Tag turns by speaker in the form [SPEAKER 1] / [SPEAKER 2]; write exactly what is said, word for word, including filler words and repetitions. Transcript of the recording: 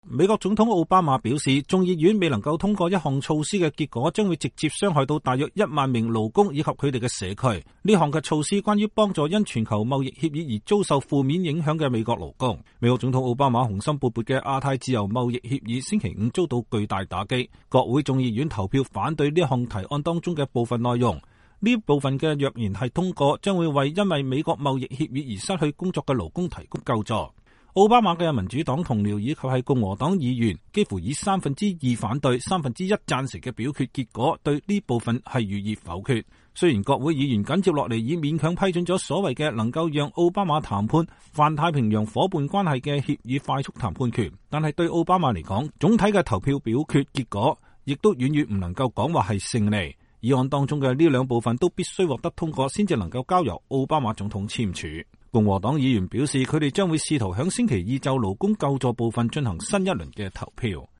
[SPEAKER 1] 美國總統奧巴馬表示，眾議院未能夠通過一項措施嘅結果，將會直接傷害到大約一萬名勞工以及佢哋嘅社區。呢項嘅措施關於幫助因全球貿易協議而遭受負面影響嘅美國勞工。美國總統奧巴馬雄心勃勃嘅亞太自由貿易協議星期五遭到巨大打擊，國會眾議院投票反對呢項提案當中嘅部分內容。呢部分嘅若然係通過，將會為因為美國貿易協議而失去工作嘅勞工提供救助。奧巴馬嘅民主黨同僚以及係共和黨議員幾乎以三分之二反對、三分之一贊成嘅表決結果，對呢部分係予以否決。雖然國會議員緊接落嚟已勉強批准咗所謂嘅能夠讓奧巴馬談判泛太平洋夥伴關係嘅協議快速談判權，但係對奧巴馬嚟講，總體嘅投票表決結果亦都遠遠唔能夠講話係勝利。議案當中嘅呢兩部分都必須獲得通過，先至能夠交由奧巴馬總統簽署。共和黨議員表示，佢哋將會試圖響星期二就勞工救助部分進行新一輪嘅投票。